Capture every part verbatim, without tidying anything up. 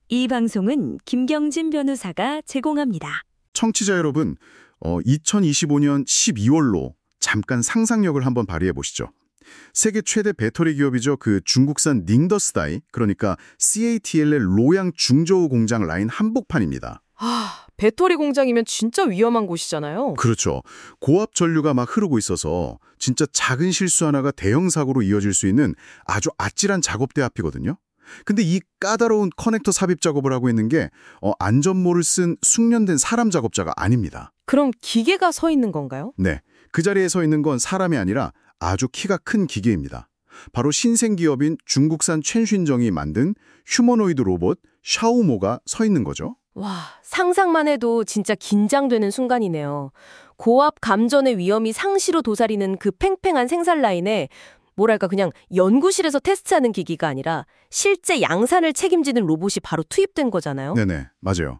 이 방송은 김경진 변호사가 제공합니다. 청취자 여러분, 어, 이천이십오 년 십이월로 잠깐 상상력을 한번 발휘해 보시죠. 세계 최대 배터리 기업이죠. 그 중국산 닝더스다이, 그러니까 씨에이티엘의 로양 중저우 공장 라인 한복판입니다. 아, 배터리 공장이면 진짜 위험한 곳이잖아요. 그렇죠. 고압 전류가 막 흐르고 있어서 진짜 작은 실수 하나가 대형 사고로 이어질 수 있는 아주 아찔한 작업대 앞이거든요. 근데 이 까다로운 커넥터 삽입 작업을 하고 있는 게 어, 안전모를 쓴 숙련된 사람 작업자가 아닙니다. 그럼 기계가 서 있는 건가요? 네, 그 자리에 서 있는 건 사람이 아니라 아주 키가 큰 기계입니다. 바로 신생 기업인 중국산 첸슌정이 만든 휴머노이드 로봇 샤오모가 서 있는 거죠. 와, 상상만 해도 진짜 긴장되는 순간이네요. 고압 감전의 위험이 상시로 도사리는 그 팽팽한 생산 라인에 뭐랄까 그냥 연구실에서 테스트하는 기기가 아니라 실제 양산을 책임지는 로봇이 바로 투입된 거잖아요. 네네, 맞아요.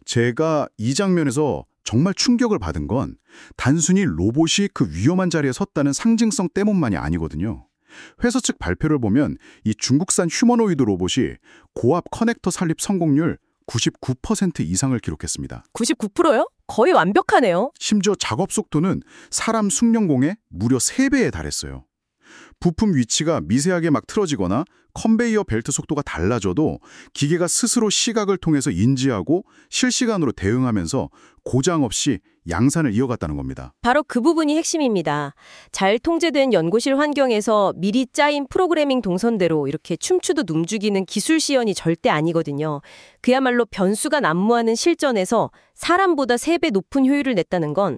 제가 이 장면에서 정말 충격을 받은 건 단순히 로봇이 그 위험한 자리에 섰다는 상징성 때문만이 아니거든요. 회사 측 발표를 보면 이 중국산 휴머노이드 로봇이 고압 커넥터 살립 성공률 구십구 퍼센트 이상을 기록했습니다. 구십구 퍼센트요? 거의 완벽하네요. 심지어 작업 속도는 사람 숙련공의 무려 세 배에 달했어요. 부품 위치가 미세하게 막 틀어지거나 컨베이어 벨트 속도가 달라져도 기계가 스스로 시각을 통해서 인지하고 실시간으로 대응하면서 고장 없이 양산을 이어갔다는 겁니다. 바로 그 부분이 핵심입니다. 잘 통제된 연구실 환경에서 미리 짜인 프로그래밍 동선대로 이렇게 춤추듯 움직이는 기술 시연이 절대 아니거든요. 그야말로 변수가 난무하는 실전에서 사람보다 세 배 높은 효율을 냈다는 건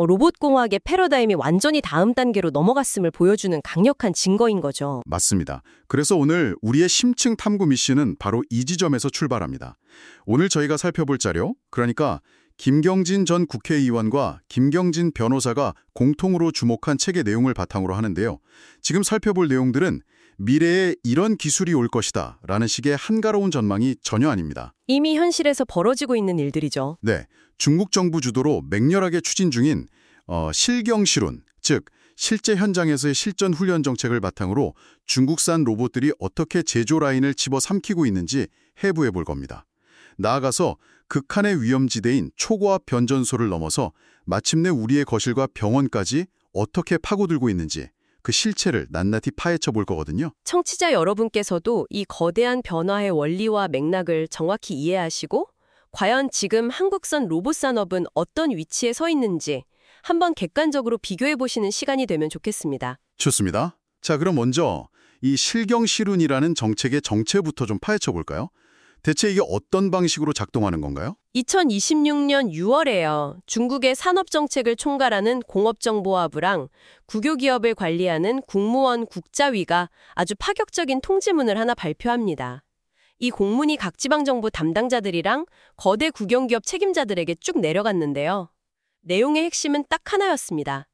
로봇공학의 패러다임이 완전히 다음 단계로 넘어갔음을 보여주는 강력한 증거인 거죠. 맞습니다. 그래서 오늘 우리의 심층 탐구 미션은 바로 이 지점에서 출발합니다. 오늘 저희가 살펴볼 자료, 그러니까 김경진 전 국회의원과 김경진 변호사가 공통으로 주목한 책의 내용을 바탕으로 하는데요. 지금 살펴볼 내용들은 미래에 이런 기술이 올 것이다 라는 식의 한가로운 전망이 전혀 아닙니다. 이미 현실에서 벌어지고 있는 일들이죠. 네, 중국 정부 주도로 맹렬하게 추진 중인 어, 실경실훈, 즉 실제 현장에서의 실전 훈련 정책을 바탕으로 중국산 로봇들이 어떻게 제조 라인을 집어삼키고 있는지 해부해 볼 겁니다. 나아가서 극한의 위험지대인 초고압 변전소를 넘어서 마침내 우리의 거실과 병원까지 어떻게 파고들고 있는지 그 실체를 낱낱이 파헤쳐 볼 거거든요. 청취자 여러분께서도 이 거대한 변화의 원리와 맥락을 정확히 이해하시고 과연 지금 한국산 로봇 산업은 어떤 위치에 서 있는지 한번 객관적으로 비교해 보시는 시간이 되면 좋겠습니다. 좋습니다. 자, 그럼 먼저 이 실경실훈이라는 정책의 정체부터 좀 파헤쳐 볼까요? 대체 이게 어떤 방식으로 작동하는 건가요? 이천이십육 년 유월에요. 중국의 산업정책을 총괄하는 공업정보화부랑 국유기업을 관리하는 국무원 국자위가 아주 파격적인 통지문을 하나 발표합니다. 이 공문이 각 지방정부 담당자들이랑 거대 국영기업 책임자들에게 쭉 내려갔는데요. 내용의 핵심은 딱 하나였습니다.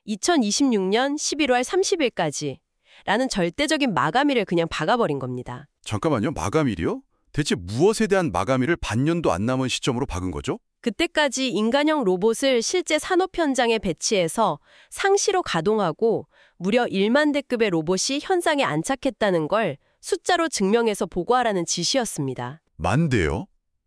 이천이십육 년 십일월 삼십일까지 라는 절대적인 마감일을 그냥 박아버린 겁니다. 잠깐만요. 마감일이요? 대체 무엇에 대한 마감일을 반년도 안 남은 시점으로 박은 거죠? 그때까지 인간형 로봇을 실제 산업 현장에 배치해서 상시로 가동하고 무려 일만 대급의 로봇이 현장에 안착했다는 걸 숫자로 증명해서 보고하라는 지시였습니다. 만 대요?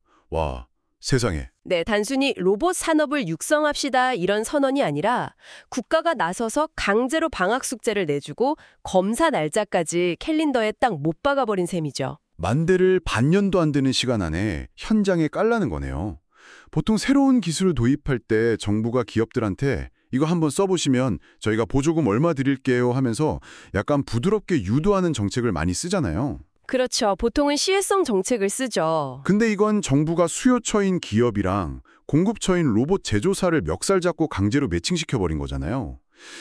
와, 세상에. 네, 단순히 로봇 산업을 육성합시다 이런 선언이 아니라 국가가 나서서 강제로 방학 숙제를 내주고 검사 날짜까지 캘린더에 딱 못 박아버린 셈이죠. 만 대를 반년도 안 되는 시간 안에 현장에 깔라는 거네요. 보통 새로운 기술을 도입할 때 정부가 기업들한테 이거 한번 써보시면 저희가 보조금 얼마 드릴게요 하면서 약간 부드럽게 유도하는 정책을 많이 쓰잖아요. 그렇죠. 보통은 시혜성 정책을 쓰죠. 근데 이건 정부가 수요처인 기업이랑 공급처인 로봇 제조사를 멱살 잡고 강제로 매칭시켜버린 거잖아요.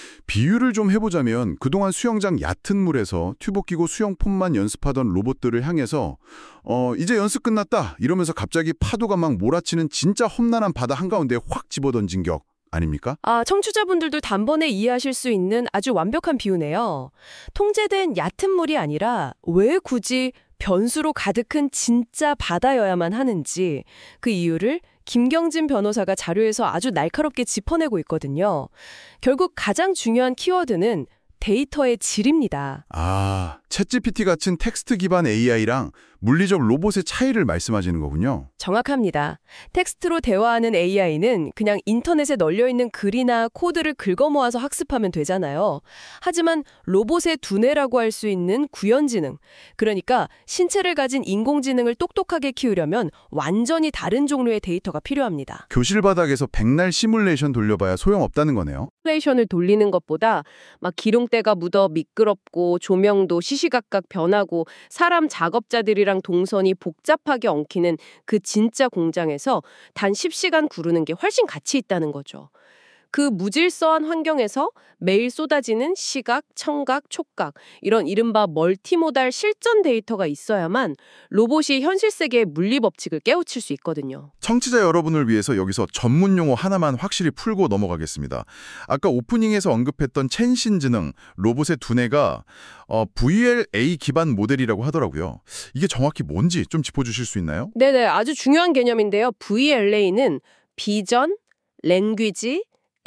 비유를 좀 해보자면 그동안 수영장 얕은 물에서 튜브 끼고 수영폼만 연습하던 로봇들을 향해서 어 이제 연습 끝났다 이러면서 갑자기 파도가 막 몰아치는 진짜 험난한 바다 한가운데 확 집어던진 격 아닙니까? 아, 청취자분들도 단번에 이해하실 수 있는 아주 완벽한 비유네요. 통제된 얕은 물이 아니라 왜 굳이 변수로 가득한 진짜 바다여야만 하는지 그 이유를 김경진 변호사가 자료에서 아주 날카롭게 짚어내고 있거든요. 결국 가장 중요한 키워드는 데이터의 질입니다. 아, 챗지피티 같은 텍스트 기반 에이아이랑 물리적 로봇의 차이를 말씀하시는 거군요. 정확합니다. 텍스트로 대화하는 에이아이는 그냥 인터넷에 널려있는 글이나 코드를 긁어모아서 학습하면 되잖아요. 하지만 로봇의 두뇌라고 할 수 있는 구현지능, 그러니까 신체를 가진 인공지능을 똑똑하게 키우려면 완전히 다른 종류의 데이터가 필요합니다. 교실 바닥에서 백날 시뮬레이션 돌려봐야 소용없다는 거네요. 시뮬레이션을 돌리는 것보다 막 기름때가 묻어 미끄럽고 조명도 시시각각 변하고 사람 작업자들이랑 동선이 복잡하게 엉키는 그 진짜 공장에서 단 십 시간 구르는 게 훨씬 가치 있다는 거죠. 그 무질서한 환경에서 매일 쏟아지는 시각, 청각, 촉각 이런 이른바 멀티모달 실전 데이터가 있어야만 로봇이 현실 세계의 물리 법칙을 깨우칠 수 있거든요. 청취자 여러분을 위해서 여기서 전문 용어 하나만 확실히 풀고 넘어가겠습니다. 아까 오프닝에서 언급했던 첸신지능, 로봇의 두뇌가 어, 브이엘에이 기반 모델이라고 하더라고요. 이게 정확히 뭔지 좀 짚어주실 수 있나요? 네네, 아주 중요한 개념인데요. 브이엘에이는 비전, 랭귀지,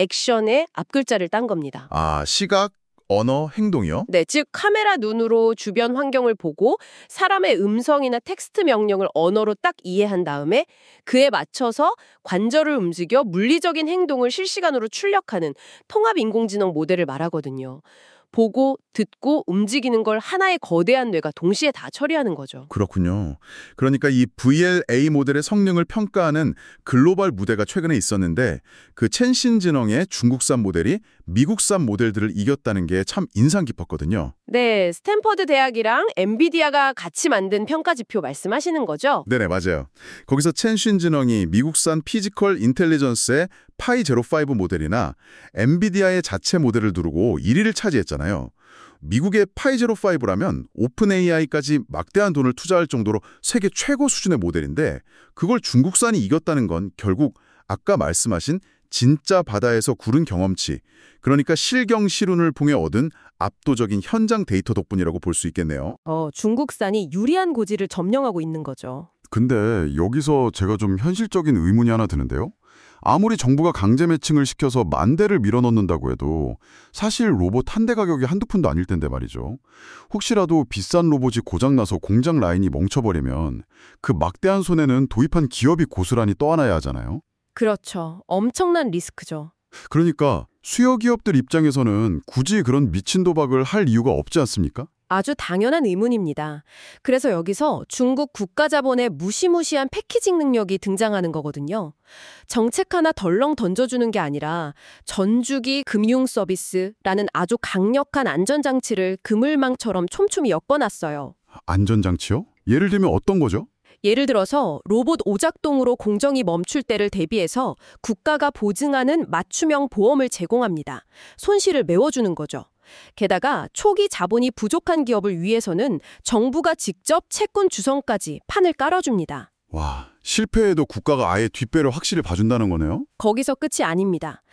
액션의 앞글자를 딴 겁니다. 아, 시각, 언어, 행동이요? 네, 즉 카메라 눈으로 주변 환경을 보고 사람의 음성이나 텍스트 명령을 언어로 딱 이해한 다음에 그에 맞춰서 관절을 움직여 물리적인 행동을 실시간으로 출력하는 통합 인공지능 모델을 말하거든요. 보고, 듣고, 움직이는 걸 하나의 거대한 뇌가 동시에 다 처리하는 거죠. 그렇군요. 그러니까 이 브이엘에이 모델의 성능을 평가하는 글로벌 무대가 최근에 있었는데 그 첸신지능의 중국산 모델이 미국산 모델들을 이겼다는 게 참 인상 깊었거든요. 네, 스탠퍼드 대학이랑 엔비디아가 같이 만든 평가 지표 말씀하시는 거죠? 네네, 맞아요. 거기서 첸신지능이 미국산 피지컬 인텔리전스의 파이 제로 파이브 모델이나 엔비디아의 자체 모델을 두르고 일 위를 차지했잖아요. 미국의 파이 제로 파이브라면 오픈 에이아이까지 막대한 돈을 투자할 정도로 세계 최고 수준의 모델인데 그걸 중국산이 이겼다는 건 결국 아까 말씀하신 진짜 바다에서 구른 경험치, 그러니까 실경실운을 통해 얻은 압도적인 현장 데이터 덕분이라고 볼 수 있겠네요. 어, 중국산이 유리한 고지를 점령하고 있는 거죠. 근데 여기서 제가 좀 현실적인 의문이 하나 드는데요. 아무리 정부가 강제 매칭을 시켜서 만 대를 밀어넣는다고 해도 사실 로봇 한 대 가격이 한두 푼도 아닐 텐데 말이죠. 혹시라도 비싼 로봇이 고장나서 공장 라인이 멈춰버리면 그 막대한 손해는 도입한 기업이 고스란히 떠안아야 하잖아요. 그렇죠. 엄청난 리스크죠. 그러니까 수요 기업들 입장에서는 굳이 그런 미친 도박을 할 이유가 없지 않습니까? 아주 당연한 의문입니다. 그래서 여기서 중국 국가자본의 무시무시한 패키징 능력이 등장하는 거거든요. 정책 하나 덜렁 던져주는 게 아니라 전주기 금융 서비스라는 아주 강력한 안전장치를 그물망처럼 촘촘히 엮어놨어요. 안전장치요? 예를 들면 어떤 거죠? 예를 들어서 로봇 오작동으로 공정이 멈출 때를 대비해서 국가가 보증하는 맞춤형 보험을 제공합니다. 손실을 메워주는 거죠. 게다가 초기 자본이 부족한 기업을 위해서는 정부가 직접 채권 주성까지 판을 깔아줍니다. 와, 실패해도 국가가 아예 뒷배를 확실히 봐준다는 거네요? 거기서 끝이 아닙니다.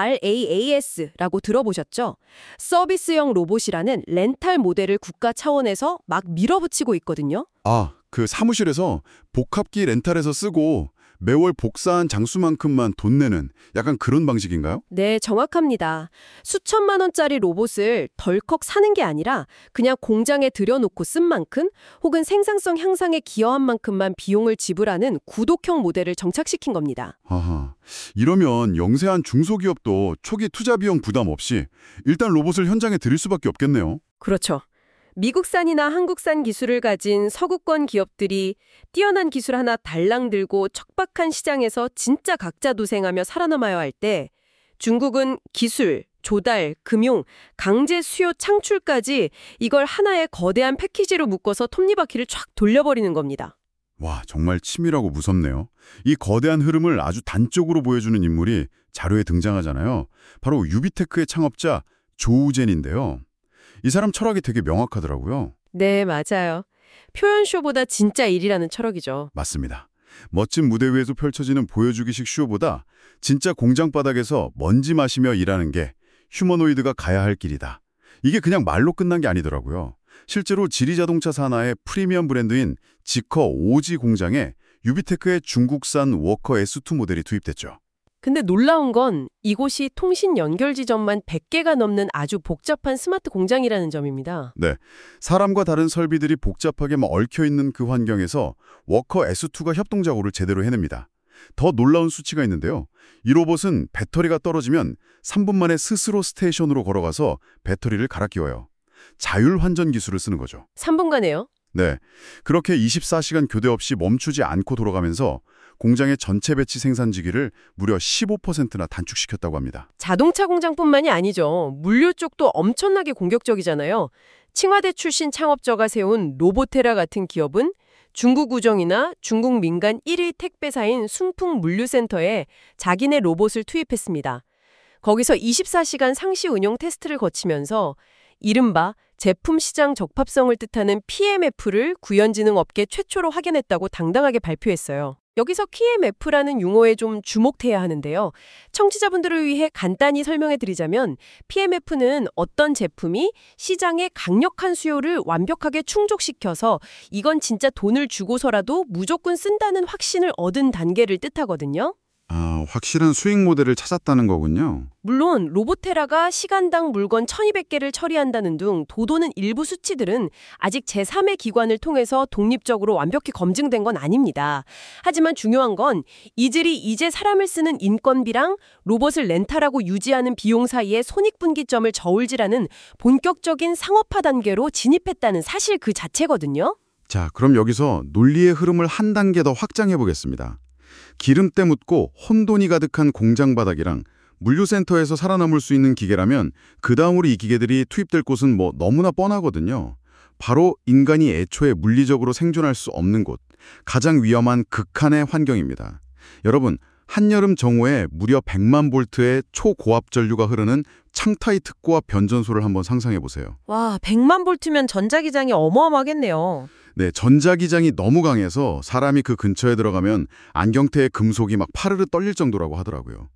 알에이에이에스라고 들어보셨죠? 서비스형 로봇이라는 렌탈 모델을 국가 차원에서 막 밀어붙이고 있거든요. 아, 그 사무실에서 복합기 렌탈해서 쓰고 매월 복사한 장수만큼만 돈 내는 약간 그런 방식인가요? 네, 정확합니다. 수천만 원짜리 로봇을 덜컥 사는 게 아니라 그냥 공장에 들여놓고 쓴 만큼 혹은 생산성 향상에 기여한 만큼만 비용을 지불하는 구독형 모델을 정착시킨 겁니다. 아하, 이러면 영세한 중소기업도 초기 투자 비용 부담 없이 일단 로봇을 현장에 들일 수밖에 없겠네요. 그렇죠. 미국산이나 한국산 기술을 가진 서구권 기업들이 뛰어난 기술 하나 달랑 들고 척박한 시장에서 진짜 각자 도생하며 살아남아야 할 때 중국은 기술, 조달, 금융, 강제 수요 창출까지 이걸 하나의 거대한 패키지로 묶어서 톱니바퀴를 쫙 돌려버리는 겁니다. 와, 정말 치밀하고 무섭네요. 이 거대한 흐름을 아주 단적으로 보여주는 인물이 자료에 등장하잖아요. 바로 유비테크의 창업자 조우젠인데요. 이 사람 철학이 되게 명확하더라고요. 네, 맞아요. 표현쇼보다 진짜 일이라는 철학이죠. 맞습니다. 멋진 무대 위에서 펼쳐지는 보여주기식 쇼보다 진짜 공장 바닥에서 먼지 마시며 일하는 게 휴머노이드가 가야 할 길이다. 이게 그냥 말로 끝난 게 아니더라고요. 실제로 지리자동차 산하의 프리미엄 브랜드인 지커 오지 공장에 유비테크의 중국산 워커 에스 투 모델이 투입됐죠. 근데 놀라운 건 이곳이 통신 연결 지점만 백 개가 넘는 아주 복잡한 스마트 공장이라는 점입니다. 네, 사람과 다른 설비들이 복잡하게 막 얽혀있는 그 환경에서 워커 에스투가 협동작업을 제대로 해냅니다. 더 놀라운 수치가 있는데요. 이 로봇은 배터리가 떨어지면 삼 분 만에 스스로 스테이션으로 걸어가서 배터리를 갈아 끼워요. 자율환전 기술을 쓰는 거죠. 삼 분간에요? 네, 그렇게 이십사 시간 교대 없이 멈추지 않고 돌아가면서 공장의 전체 배치 생산지기를 무려 십오 퍼센트나 단축시켰다고 합니다. 자동차 공장뿐만이 아니죠. 물류 쪽도 엄청나게 공격적이잖아요. 칭화대 출신 창업자가 세운 로보테라 같은 기업은 중국 우정이나 중국 민간 일 위 택배사인 순풍 물류센터에 자기네 로봇을 투입했습니다. 거기서 이십사 시간 상시 운용 테스트를 거치면서 이른바 제품 시장 적합성을 뜻하는 피엠에프를 구현진흥업계 최초로 확인했다고 당당하게 발표했어요. 여기서 피엠에프라는 용어에 좀 주목해야 하는데요. 청취자분들을 위해 간단히 설명해 드리자면 피엠에프는 어떤 제품이 시장의 강력한 수요를 완벽하게 충족시켜서 이건 진짜 돈을 주고서라도 무조건 쓴다는 확신을 얻은 단계를 뜻하거든요. 아, 확실한 수익 모델을 찾았다는 거군요. 물론 로보테라가 시간당 물건 천이백 개를 처리한다는 등 도도는 일부 수치들은 아직 제삼의 기관을 통해서 독립적으로 완벽히 검증된 건 아닙니다. 하지만 중요한 건 이들이 이제 사람을 쓰는 인건비랑 로봇을 렌탈하고 유지하는 비용 사이의 손익분기점을 저울질하는 본격적인 상업화 단계로 진입했다는 사실 그 자체거든요. 자, 그럼 여기서 논리의 흐름을 한 단계 더 확장해 보겠습니다. 기름때 묻고 혼돈이 가득한 공장 바닥이랑 물류센터에서 살아남을 수 있는 기계라면 그 다음으로 이 기계들이 투입될 곳은 뭐 너무나 뻔하거든요. 바로 인간이 애초에 물리적으로 생존할 수 없는 곳, 가장 위험한 극한의 환경입니다. 여러분, 한여름 정오에 무려 백만 볼트의 초고압 전류가 흐르는 창타이 특고압 변전소를 한번 상상해 보세요. 와, 백만 볼트면 전자기장이 어마어마하겠네요. 네, 전자기장이 너무 강해서 사람이 그 근처에 들어가면 안경테의 금속이 막 파르르 떨릴 정도라고 하더라고요.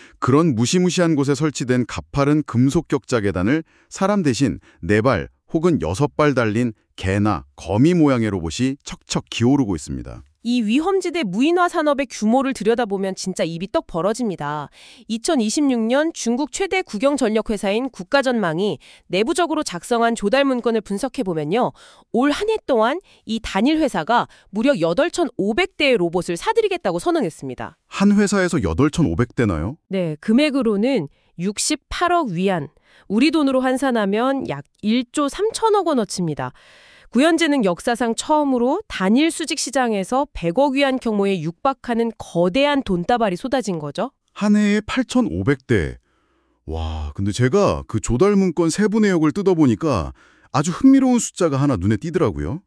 그런 무시무시한 곳에 설치된 가파른 금속 격자 계단을 사람 대신 네 발 혹은 여섯 발 달린 개나 거미 모양의 로봇이 척척 기어오르고 있습니다. 이 위험지대 무인화 산업의 규모를 들여다보면 진짜 입이 떡 벌어집니다. 이천이십육 년 중국 최대 국영전력회사인 국가전망이 내부적으로 작성한 조달 문건을 분석해보면요. 올 한 해 동안 이 단일 회사가 무려 여덟천오백 대의 로봇을 사들이겠다고 선언했습니다. 한 회사에서 여덟천오백 대나요? 네, 금액으로는 육십팔억 위안, 우리 돈으로 환산하면 약 일조 삼천억 원어치입니다. 구현재는 역사상 처음으로 단일 수직 시장에서 백억 위안 규모에 육박하는 거대한 돈다발이 쏟아진 거죠. 한 해에 팔천오백 대. 와, 근데 제가 그 조달 문건 세부 내역을 뜯어보니까 아주 흥미로운 숫자가 하나 눈에 띄더라고요.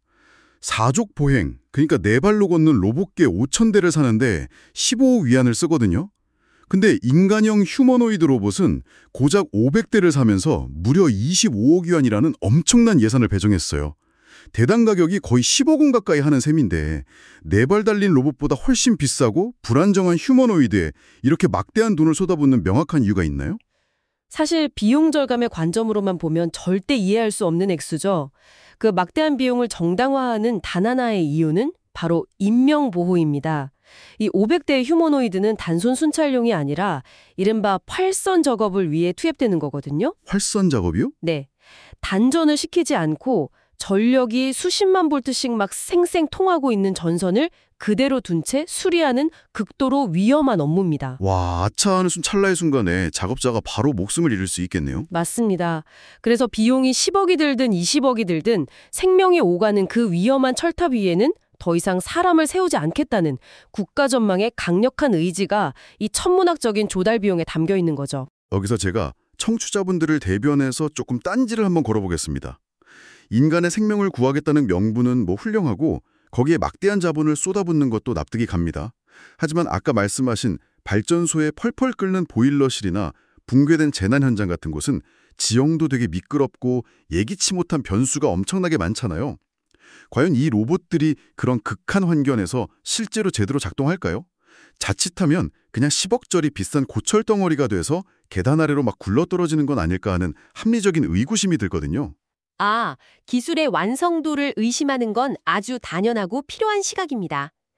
사족 보행, 그러니까 네 발로 걷는 로봇개 오천 대를 사는데 십오억 위안을 쓰거든요. 근데 인간형 휴머노이드 로봇은 고작 오백 대를 사면서 무려 이십오억 위안이라는 엄청난 예산을 배정했어요. 대당 가격이 거의 십억 원 가까이 하는 셈인데 네 발 달린 로봇보다 훨씬 비싸고 불안정한 휴머노이드에 이렇게 막대한 돈을 쏟아붓는 명확한 이유가 있나요? 사실 비용 절감의 관점으로만 보면 절대 이해할 수 없는 액수죠. 그 막대한 비용을 정당화하는 단 하나의 이유는 바로 인명보호입니다. 이 오백 대의 휴머노이드는 단순 순찰용이 아니라 이른바 활선 작업을 위해 투입되는 거거든요. 활선 작업이요? 네. 단전을 시키지 않고 전력이 수십만 볼트씩 막 생생 통하고 있는 전선을 그대로 둔 채 수리하는 극도로 위험한 업무입니다. 와, 아차 하는 순 찰나의 순간에 작업자가 바로 목숨을 잃을 수 있겠네요. 맞습니다. 그래서 비용이 십억이 들든 이십억이 들든 생명이 오가는 그 위험한 철탑 위에는 더 이상 사람을 세우지 않겠다는 국가전망의 강력한 의지가 이 천문학적인 조달 비용에 담겨 있는 거죠. 여기서 제가 청취자분들을 대변해서 조금 딴지를 한번 걸어보겠습니다. 인간의 생명을 구하겠다는 명분은 뭐 훌륭하고 거기에 막대한 자본을 쏟아붓는 것도 납득이 갑니다. 하지만 아까 말씀하신 발전소에 펄펄 끓는 보일러실이나 붕괴된 재난 현장 같은 곳은 지형도 되게 미끄럽고 예기치 못한 변수가 엄청나게 많잖아요. 과연 이 로봇들이 그런 극한 환경에서 실제로 제대로 작동할까요? 자칫하면 그냥 십억짜리 비싼 고철 덩어리가 돼서 계단 아래로 막 굴러떨어지는 건 아닐까 하는 합리적인 의구심이 들거든요. 아, 기술의 완성도를 의심하는 건 아주 당연하고 필요한 시각입니다.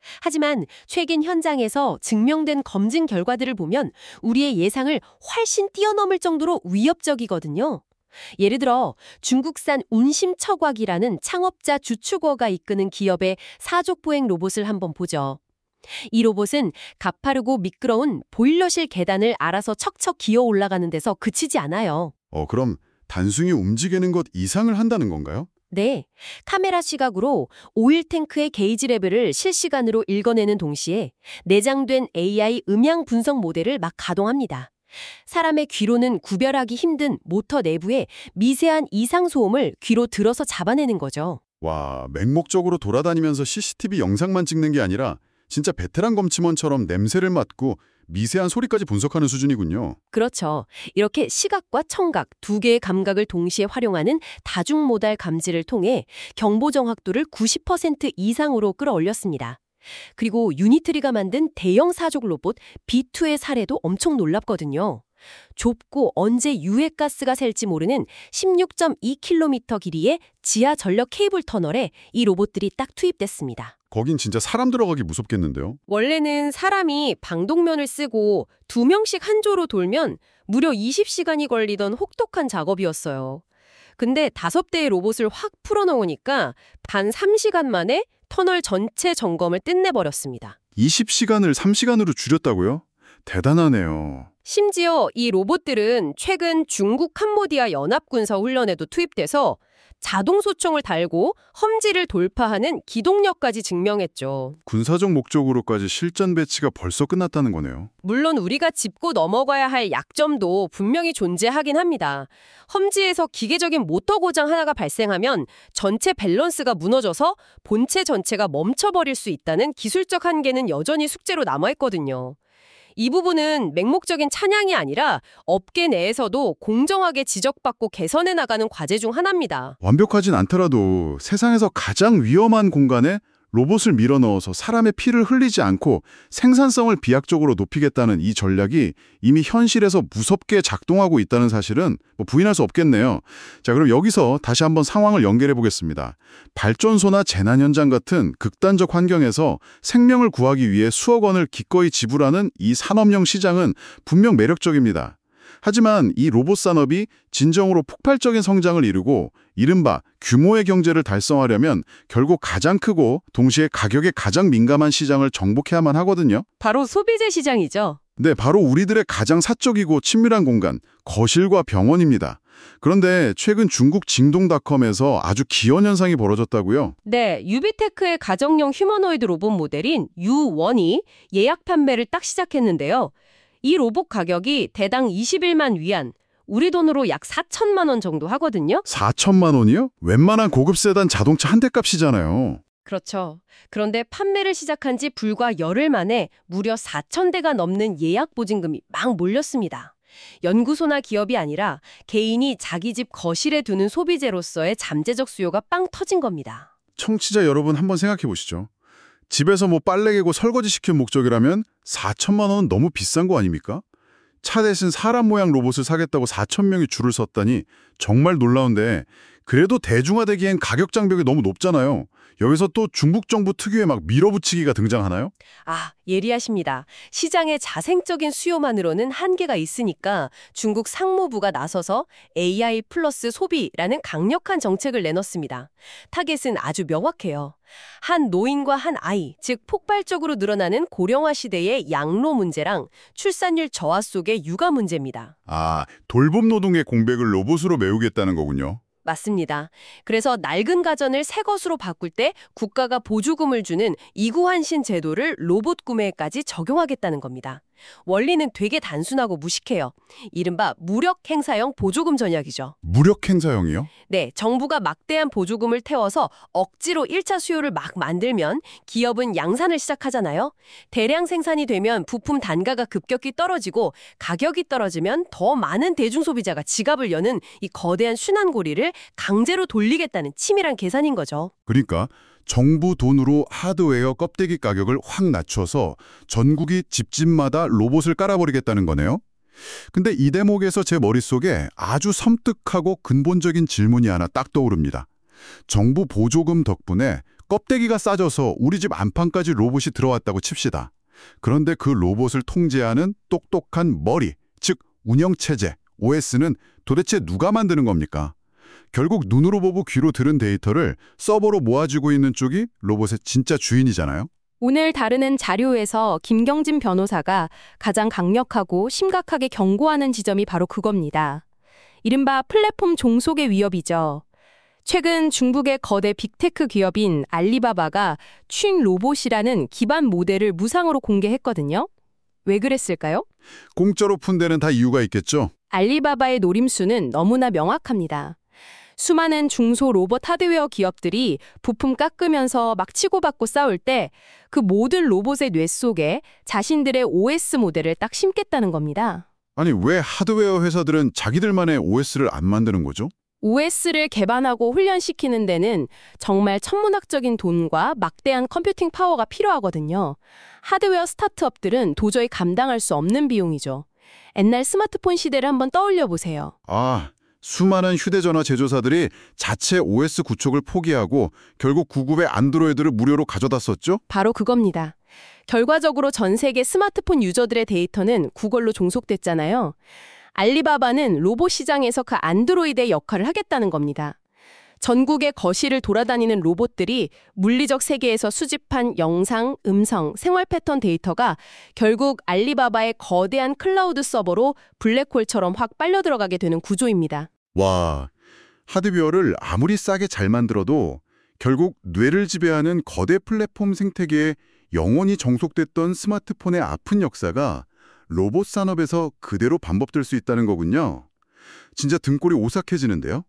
하지만 최근 현장에서 증명된 검증 결과들을 보면 우리의 예상을 훨씬 뛰어넘을 정도로 위협적이거든요. 예를 들어 중국산 운심처곽이라는 창업자 주축어가 이끄는 기업의 사족보행 로봇을 한번 보죠. 이 로봇은 가파르고 미끄러운 보일러실 계단을 알아서 척척 기어 올라가는 데서 그치지 않아요. 어, 그럼 단순히 움직이는 것 이상을 한다는 건가요? 네, 카메라 시각으로 오일 탱크의 게이지 레벨을 실시간으로 읽어내는 동시에 내장된 에이아이 음향 분석 모델을 막 가동합니다. 사람의 귀로는 구별하기 힘든 모터 내부의 미세한 이상 소음을 귀로 들어서 잡아내는 거죠. 와, 맹목적으로 돌아다니면서 씨씨티비 영상만 찍는 게 아니라 진짜 베테랑 검침원처럼 냄새를 맡고 미세한 소리까지 분석하는 수준이군요. 그렇죠. 이렇게 시각과 청각 두 개의 감각을 동시에 활용하는 다중모달 감지를 통해 경보 정확도를 구십 퍼센트 이상으로 끌어올렸습니다. 그리고 유니트리가 만든 대형 사족 로봇 비투의 사례도 엄청 놀랍거든요. 좁고 언제 유해가스가 셀지 모르는 십육 점 이 킬로미터 길이의 지하 전력 케이블 터널에 이 로봇들이 딱 투입됐습니다. 거긴 진짜 사람 들어가기 무섭겠는데요? 원래는 사람이 방독면을 쓰고 두 명씩 한 조로 돌면 무려 이십 시간이 걸리던 혹독한 작업이었어요. 근데 다섯 대의 로봇을 확 풀어놓으니까 단 삼 시간 만에 터널 전체 점검을 끝내버렸습니다. 이십 시간을 삼 시간으로 줄였다고요? 대단하네요. 심지어 이 로봇들은 최근 중국 캄보디아 연합군사 훈련에도 투입돼서 자동 소총을 달고 험지를 돌파하는 기동력까지 증명했죠. 군사적 목적으로까지 실전 배치가 벌써 끝났다는 거네요. 물론 우리가 짚고 넘어가야 할 약점도 분명히 존재하긴 합니다. 험지에서 기계적인 모터 고장 하나가 발생하면 전체 밸런스가 무너져서 본체 전체가 멈춰버릴 수 있다는 기술적 한계는 여전히 숙제로 남아있거든요. 이 부분은 맹목적인 찬양이 아니라 업계 내에서도 공정하게 지적받고 개선해 나가는 과제 중 하나입니다. 완벽하진 않더라도 세상에서 가장 위험한 공간에 로봇을 밀어넣어서 사람의 피를 흘리지 않고 생산성을 비약적으로 높이겠다는 이 전략이 이미 현실에서 무섭게 작동하고 있다는 사실은 뭐 부인할 수 없겠네요. 자, 그럼 여기서 다시 한번 상황을 연결해 보겠습니다. 발전소나 재난 현장 같은 극단적 환경에서 생명을 구하기 위해 수억 원을 기꺼이 지불하는 이 산업용 시장은 분명 매력적입니다. 하지만 이 로봇 산업이 진정으로 폭발적인 성장을 이루고 이른바 규모의 경제를 달성하려면 결국 가장 크고 동시에 가격에 가장 민감한 시장을 정복해야만 하거든요. 바로 소비재 시장이죠. 네, 바로 우리들의 가장 사적이고 친밀한 공간, 거실과 병원입니다. 그런데 최근 중국 징동닷컴에서 아주 기현현상이 벌어졌다고요? 네, 유비테크의 가정용 휴머노이드 로봇 모델인 유원이 예약 판매를 딱 시작했는데요. 이 로봇 가격이 대당 이십일만 위안, 우리 돈으로 약 사천만 원 정도 하거든요. 사천만 원이요? 웬만한 고급 세단 자동차 한 대 값이잖아요. 그렇죠. 그런데 판매를 시작한 지 불과 열흘 만에 무려 사천 대가 넘는 예약 보증금이 막 몰렸습니다. 연구소나 기업이 아니라 개인이 자기 집 거실에 두는 소비재로서의 잠재적 수요가 빵 터진 겁니다. 청취자 여러분 한번 생각해 보시죠. 집에서 뭐 빨래 개고 설거지 시킬 목적이라면 사천만 원은 너무 비싼 거 아닙니까? 차 대신 사람 모양 로봇을 사겠다고 사천 명이 줄을 섰다니 정말 놀라운데 그래도 대중화되기엔 가격 장벽이 너무 높잖아요. 여기서 또 중국 정부 특유의 막 밀어붙이기가 등장하나요? 아, 예리하십니다. 시장의 자생적인 수요만으로는 한계가 있으니까 중국 상무부가 나서서 에이아이 플러스 소비라는 강력한 정책을 내놨습니다. 타겟은 아주 명확해요. 한 노인과 한 아이, 즉 폭발적으로 늘어나는 고령화 시대의 양로 문제랑 출산율 저하 속의 육아 문제입니다. 아, 돌봄 노동의 공백을 로봇으로 메우겠다는 거군요. 맞습니다. 그래서 낡은 가전을 새 것으로 바꿀 때 국가가 보조금을 주는 이구환신 제도를 로봇 구매에까지 적용하겠다는 겁니다. 원리는 되게 단순하고 무식해요. 이른바 무력 행사형 보조금 전략이죠. 무력 행사형이요? 네, 정부가 막대한 보조금을 태워서 억지로 일 차 수요를 막 만들면 기업은 양산을 시작하잖아요. 대량 생산이 되면 부품 단가가 급격히 떨어지고 가격이 떨어지면 더 많은 대중소비자가 지갑을 여는 이 거대한 순환고리를 강제로 돌리겠다는 치밀한 계산인 거죠. 그러니까 정부 돈으로 하드웨어 껍데기 가격을 확 낮춰서 전국이 집집마다 로봇을 깔아버리겠다는 거네요. 근데 이 대목에서 제 머릿속에 아주 섬뜩하고 근본적인 질문이 하나 딱 떠오릅니다. 정부 보조금 덕분에 껍데기가 싸져서 우리 집 안방까지 로봇이 들어왔다고 칩시다. 그런데 그 로봇을 통제하는 똑똑한 머리, 즉 운영체제, 오에스는 도대체 누가 만드는 겁니까? 결국 눈으로 보고 귀로 들은 데이터를 서버로 모아주고 있는 쪽이 로봇의 진짜 주인이잖아요. 오늘 다루는 자료에서 김경진 변호사가 가장 강력하고 심각하게 경고하는 지점이 바로 그겁니다. 이른바 플랫폼 종속의 위협이죠. 최근 중국의 거대 빅테크 기업인 알리바바가 춘 로봇이라는 기반 모델을 무상으로 공개했거든요. 왜 그랬을까요? 공짜로 푼 데는 다 이유가 있겠죠. 알리바바의 노림수는 너무나 명확합니다. 수많은 중소 로봇 하드웨어 기업들이 부품 깎으면서 막 치고받고 싸울 때 그 모든 로봇의 뇌 속에 자신들의 오에스 모델을 딱 심겠다는 겁니다. 아니 왜 하드웨어 회사들은 자기들만의 오에스를 안 만드는 거죠? 오에스를 개발하고 훈련시키는 데는 정말 천문학적인 돈과 막대한 컴퓨팅 파워가 필요하거든요. 하드웨어 스타트업들은 도저히 감당할 수 없는 비용이죠. 옛날 스마트폰 시대를 한번 떠올려 보세요. 아, 수많은 휴대전화 제조사들이 자체 오에스 구축을 포기하고 결국 구급의 안드로이드를 무료로 가져다 썼죠? 바로 그겁니다. 결과적으로 전 세계 스마트폰 유저들의 데이터는 구글로 종속됐잖아요. 알리바바는 로봇 시장에서 그 안드로이드의 역할을 하겠다는 겁니다. 전국의 거실을 돌아다니는 로봇들이 물리적 세계에서 수집한 영상, 음성, 생활 패턴 데이터가 결국 알리바바의 거대한 클라우드 서버로 블랙홀처럼 확 빨려 들어가게 되는 구조입니다. 와, 하드웨어를 아무리 싸게 잘 만들어도 결국 뇌를 지배하는 거대 플랫폼 생태계에 영원히 정속됐던 스마트폰의 아픈 역사가 로봇 산업에서 그대로 반복될 수 있다는 거군요. 진짜 등골이 오싹해지는데요.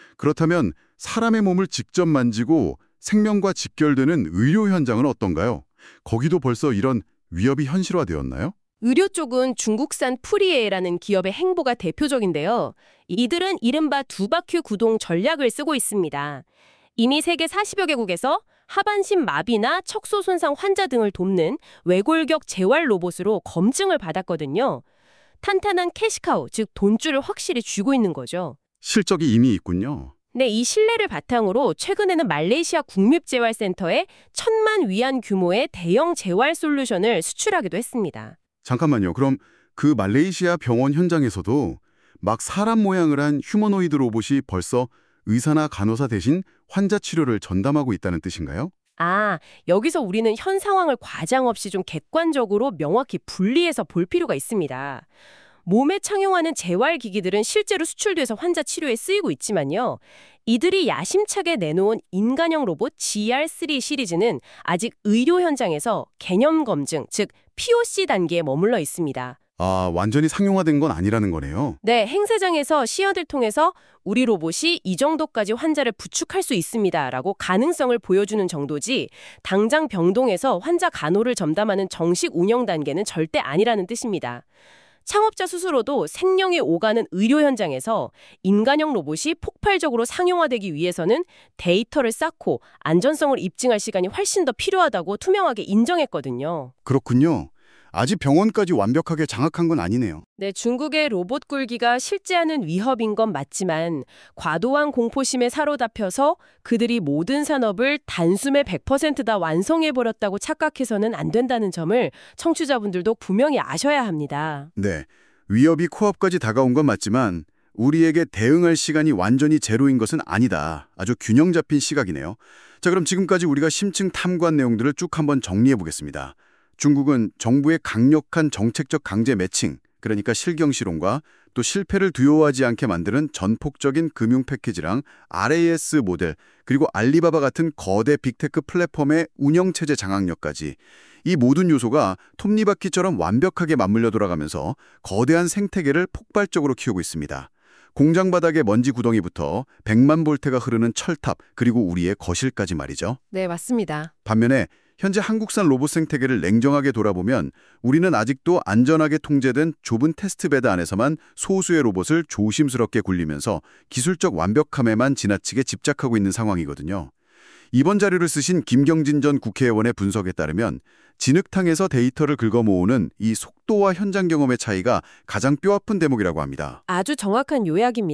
그렇다면 사람의 몸을 직접 만지고 생명과 직결되는 의료 현장은 어떤가요? 거기도 벌써 이런 위협이 현실화되었나요? 의료 쪽은 중국산 프리에라는 기업의 행보가 대표적인데요. 이들은 이른바 두바퀴 구동 전략을 쓰고 있습니다. 이미 세계 사십여 개국에서 하반신 마비나 척소 손상 환자 등을 돕는 외골격 재활 로봇으로 검증을 받았거든요. 탄탄한 캐시카우, 즉 돈줄을 확실히 쥐고 있는 거죠. 실적이 이미 있군요. 네, 이 신뢰를 바탕으로 최근에는 말레이시아 국립재활센터에 천만 위안 규모의 대형 재활 솔루션을 수출하기도 했습니다. 잠깐만요. 그럼 그 말레이시아 병원 현장에서도 막 사람 모양을 한 휴머노이드 로봇이 벌써 의사나 간호사 대신 환자 치료를 전담하고 있다는 뜻인가요? 아, 여기서 우리는 현 상황을 과장 없이 좀 객관적으로 명확히 분리해서 볼 필요가 있습니다. 몸에 착용하는 재활기기들은 실제로 수출돼서 환자 치료에 쓰이고 있지만요. 이들이 야심차게 내놓은 인간형 로봇 지알 쓰리 시리즈는 아직 의료 현장에서 개념 검증, 즉 피오씨 단계에 머물러 있습니다. 아, 완전히 상용화된 건 아니라는 거네요. 네, 행사장에서 시연을 통해서 우리 로봇이 이 정도까지 환자를 부축할 수 있습니다라고 가능성을 보여주는 정도지 당장 병동에서 환자 간호를 전담하는 정식 운영 단계는 절대 아니라는 뜻입니다. 창업자 스스로도 생명이 오가는 의료 현장에서 인간형 로봇이 폭발적으로 상용화되기 위해서는 데이터를 쌓고 안전성을 입증할 시간이 훨씬 더 필요하다고 투명하게 인정했거든요. 그렇군요. 아직 병원까지 완벽하게 장악한 건 아니네요. 네, 중국의 로봇 굴기가 실제하는 위협인 건 맞지만 과도한 공포심에 사로잡혀서 그들이 모든 산업을 단숨에 백 퍼센트 다 완성해버렸다고 착각해서는 안 된다는 점을 청취자분들도 분명히 아셔야 합니다. 네, 위협이 코앞까지 다가온 건 맞지만 우리에게 대응할 시간이 완전히 제로인 것은 아니다. 아주 균형 잡힌 시각이네요. 자, 그럼 지금까지 우리가 심층 탐구한 내용들을 쭉 한번 정리해 보겠습니다. 중국은 정부의 강력한 정책적 강제 매칭, 그러니까 실경실론과 또 실패를 두려워하지 않게 만드는 전폭적인 금융 패키지랑 알에이에스 모델, 그리고 알리바바 같은 거대 빅테크 플랫폼의 운영체제 장악력까지 이 모든 요소가 톱니바퀴처럼 완벽하게 맞물려 돌아가면서 거대한 생태계를 폭발적으로 키우고 있습니다. 공장 바닥의 먼지 구덩이부터 백만 볼트가 흐르는 철탑, 그리고 우리의 거실까지 말이죠. 네, 맞습니다. 반면에 현재 한국산 로봇 생태계를 냉정하게 돌아보면 우리는 아직도 안전하게 통제된 좁은 테스트베드 안에서만 소수의 로봇을 조심스럽게 굴리면서 기술적 완벽함에만 지나치게 집착하고 있는 상황이거든요. 이번 자료를 쓰신 김경진 전 국회의원의 분석에 따르면 진흙탕에서 데이터를 긁어 모으는 이 속도와 현장 경험의 차이가 가장 뼈아픈 대목이라고 합니다. 아주 정확한 요약입니다.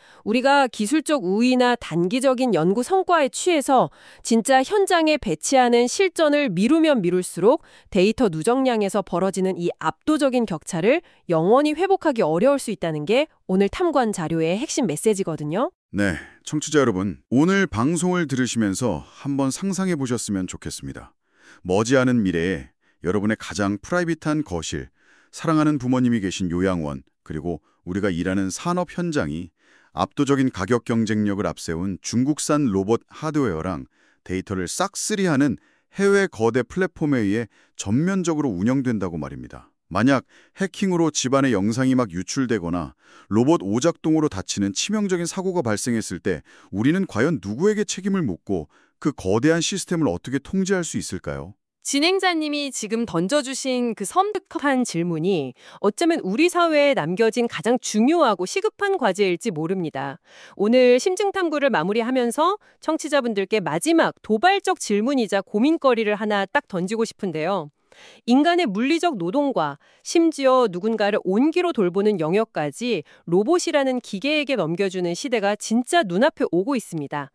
우리가 기술적 우위나 단기적인 연구 성과에 취해서 진짜 현장에 배치하는 실전을 미루면 미룰수록 데이터 누적량에서 벌어지는 이 압도적인 격차를 영원히 회복하기 어려울 수 있다는 게 오늘 탐관 자료의 핵심 메시지거든요. 네, 청취자 여러분, 오늘 방송을 들으시면서 한번 상상해 보셨으면 좋겠습니다. 머지않은 미래에 여러분의 가장 프라이빗한 거실, 사랑하는 부모님이 계신 요양원, 그리고 우리가 일하는 산업 현장이 압도적인 가격 경쟁력을 앞세운 중국산 로봇 하드웨어랑 데이터를 싹쓸이하는 해외 거대 플랫폼에 의해 전면적으로 운영된다고 말입니다. 만약 해킹으로 집안의 영상이 막 유출되거나 로봇 오작동으로 다치는 치명적인 사고가 발생했을 때 우리는 과연 누구에게 책임을 묻고 그 거대한 시스템을 어떻게 통제할 수 있을까요? 진행자님이 지금 던져주신 그 섬뜩한 질문이 어쩌면 우리 사회에 남겨진 가장 중요하고 시급한 과제일지 모릅니다. 오늘 심층탐구를 마무리하면서 청취자분들께 마지막 도발적 질문이자 고민거리를 하나 딱 던지고 싶은데요. 인간의 물리적 노동과 심지어 누군가를 온기로 돌보는 영역까지 로봇이라는 기계에게 넘겨주는 시대가 진짜 눈앞에 오고 있습니다.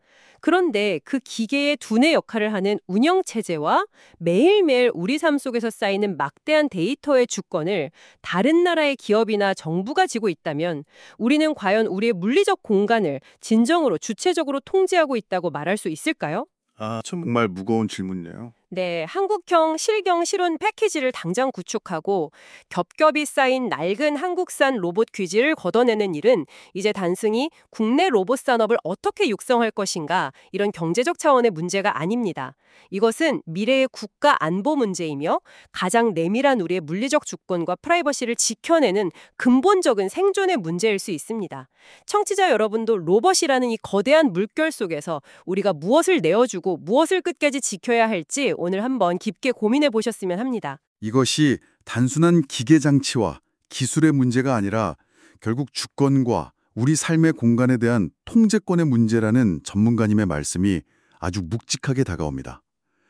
그런데 그 기계의 두뇌 역할을 하는 운영체제와 매일매일 우리 삶 속에서 쌓이는 막대한 데이터의 주권을 다른 나라의 기업이나 정부가 쥐고 있다면 우리는 과연 우리의 물리적 공간을 진정으로 주체적으로 통제하고 있다고 말할 수 있을까요? 아, 정말 무거운 질문이네요. 네, 한국형 실경 실온 패키지를 당장 구축하고 겹겹이 쌓인 낡은 한국산 로봇 귀지를 걷어내는 일은 이제 단순히 국내 로봇 산업을 어떻게 육성할 것인가 이런 경제적 차원의 문제가 아닙니다. 이것은 미래의 국가 안보 문제이며 가장 내밀한 우리의 물리적 주권과 프라이버시를 지켜내는 근본적인 생존의 문제일 수 있습니다. 청취자 여러분도 로봇이라는 이 거대한 물결 속에서 우리가 무엇을 내어주고 무엇을 끝까지 지켜야 할지 오늘 한번 깊게 고민해 보셨으면 합니다. 이것이 단순한 기계 장치와 기술의 문제가 아니라 결국 주권과 우리 삶의 공간에 대한 통제권의 문제라는 전문가님의 말씀이 아주 묵직하게 다가옵니다.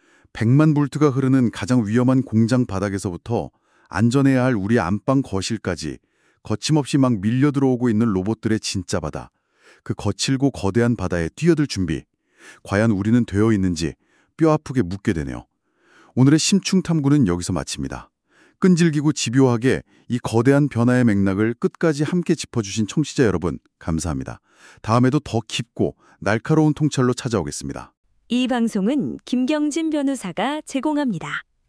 백만 볼트가 흐르는 가장 위험한 공장 바닥에서부터 안전해야 할 우리 안방 거실까지 거침없이 막 밀려 들어오고 있는 로봇들의 진짜 바다. 그 거칠고 거대한 바다에 뛰어들 준비. 과연 우리는 되어 있는지 뼈아프게 묻게 되네요. 오늘의 심층 탐구는 여기서 마칩니다. 끈질기고 집요하게 이 거대한 변화의 맥락을 끝까지 함께 짚어주신 청취자 여러분, 감사합니다. 다음에도 더 깊고 날카로운 통찰로 찾아오겠습니다. 이 방송은 김경진 변호사가 제공합니다.